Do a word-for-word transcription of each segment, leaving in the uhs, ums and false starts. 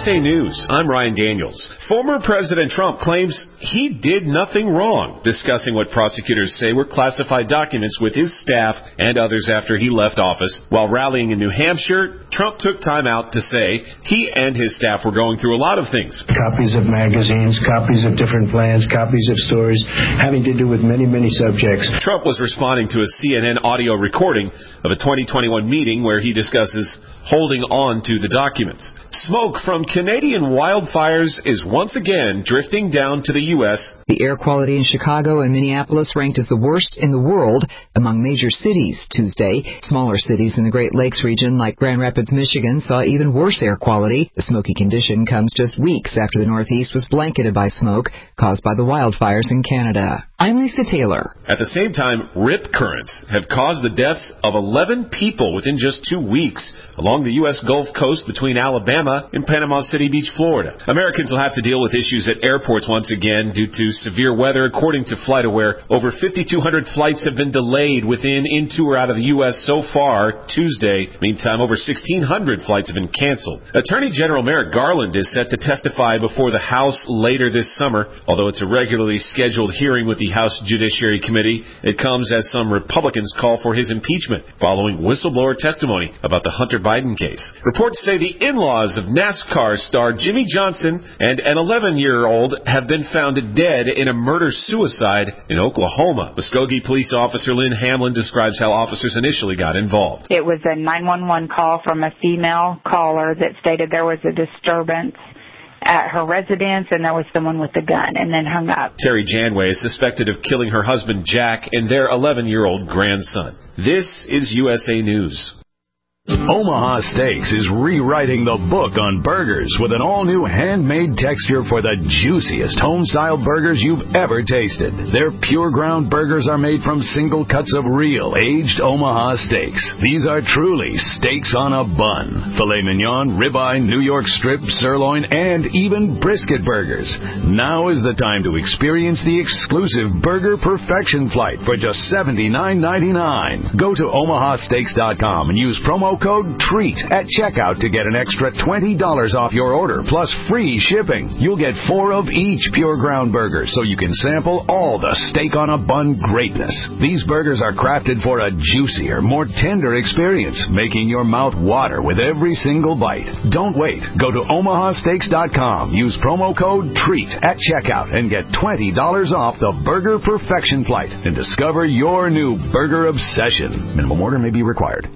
A News, I'm Ryan Daniels. Former President Trump claims he did nothing wrong, discussing what prosecutors say were classified documents with his staff and others after he left office. While rallying in New Hampshire, Trump took time out to say he and his staff were going through a lot of things. Copies of magazines, copies of different plans, copies of stories, having to do with many, many subjects. Trump was responding to a C N N audio recording of a twenty twenty-one meeting where he discusses holding on to the documents. Smoke from Canadian wildfires is once again drifting down to the U S. The air quality in Chicago and Minneapolis ranked as the worst in the world among major cities Tuesday. Smaller cities in the Great Lakes region like Grand Rapids, Michigan saw even worse air quality. The smoky condition comes just weeks after the Northeast was blanketed by smoke caused by the wildfires in Canada. I'm Lisa Taylor. At the same time, rip currents have caused the deaths of eleven people within just two weeks along the U S Gulf Coast between Alabama and Panama City Beach, Florida. Americans will have to deal with issues at airports once again due to severe weather. According to FlightAware, over fifty-two hundred flights have been delayed within, into, or out of the U S so far Tuesday. Meantime, over sixteen hundred flights have been canceled. Attorney General Merrick Garland is set to testify before the House later this summer. Although it's a regularly scheduled hearing with the House Judiciary Committee, it comes as some Republicans call for his impeachment following whistleblower testimony about the Hunter Biden case. Reports say the in-laws of NASCAR star Jimmy Johnson and an eleven-year-old have been found dead in a murder-suicide in Oklahoma. Muskogee police officer Lynn Hamlin describes how officers initially got involved. It was a nine one one call from a female caller that stated there was a disturbance at her residence and there was someone with a gun, and then hung up. Terry Janway is suspected of killing her husband Jack and their eleven-year-old grandson. This is U S A News. Omaha Steaks is rewriting the book on burgers with an all-new handmade texture for the juiciest home-style burgers you've ever tasted. Their pure ground burgers are made from single cuts of real, aged Omaha steaks. These are truly steaks on a bun. Filet mignon, ribeye, New York strip, sirloin, and even brisket burgers. Now is the time to experience the exclusive Burger Perfection Flight for just seventy-nine ninety-nine. Go to omaha steaks dot com and use promo code TREAT at checkout to get an extra twenty dollars off your order, plus free shipping. You'll get four of each pure ground burger, so you can sample all the steak on a bun greatness. These burgers are crafted for a juicier, more tender experience, making your mouth water with every single bite. Don't wait. Go to omaha steaks dot com, use promo code TREAT at checkout, and get twenty dollars off the Burger Perfection Flight and discover your new burger obsession. Minimum order may be required.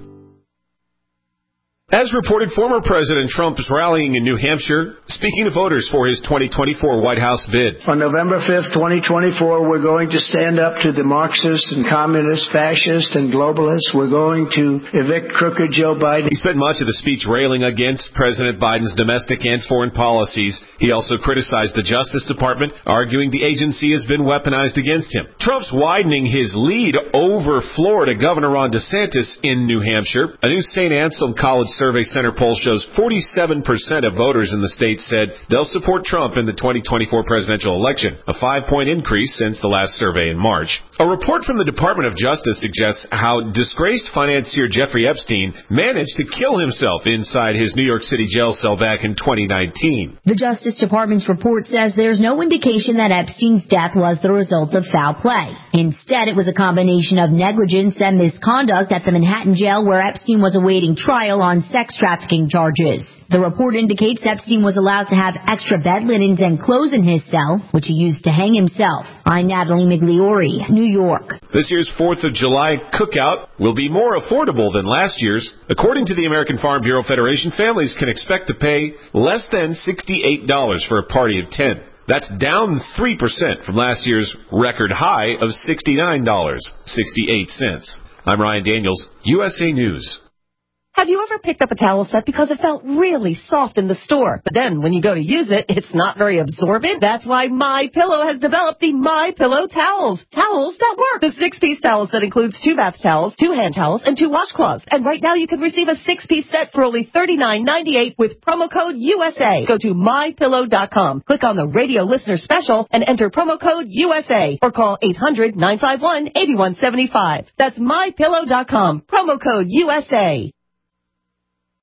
As reported, former President Trump is rallying in New Hampshire, speaking to voters for his twenty twenty-four White House bid. On November fifth, twenty twenty-four, we're going to stand up to the Marxists and communists, fascists and globalists. We're going to evict crooked Joe Biden. He spent much of the speech railing against President Biden's domestic and foreign policies. He also criticized the Justice Department, arguing the agency has been weaponized against him. Trump's widening his lead over Florida Governor Ron DeSantis in New Hampshire. A new Saint Anselm College Survey Center poll shows forty-seven percent of voters in the state said they'll support Trump in the twenty twenty-four presidential election, a five-point increase since the last survey in March. A report from the Department of Justice suggests how disgraced financier Jeffrey Epstein managed to kill himself inside his New York City jail cell back in twenty nineteen. The Justice Department's report says there's no indication that Epstein's death was the result of foul play. Instead, it was a combination of negligence and misconduct at the Manhattan jail where Epstein was awaiting trial on sex trafficking charges. The report indicates Epstein was allowed to have extra bed linens and clothes in his cell, which he used to hang himself. I'm Natalie Migliori, New York. This year's fourth of July cookout will be more affordable than last year's. According to the American Farm Bureau Federation, families can expect to pay less than sixty-eight dollars for a party of ten. That's down three percent from last year's record high of sixty-nine dollars and sixty-eight cents. I'm Ryan Daniels, U S A News. Have you ever picked up a towel set because it felt really soft in the store, but then when you go to use it, it's not very absorbent? That's why MyPillow has developed the MyPillow towels. Towels that work. The six-piece towels that includes two bath towels, two hand towels, and two washcloths. And right now you can receive a six-piece set for only thirty-nine ninety-eight with promo code U S A. Go to my pillow dot com, click on the radio listener special, and enter promo code U S A, or call eight hundred nine five one eight one seven five. That's my pillow dot com, promo code U S A.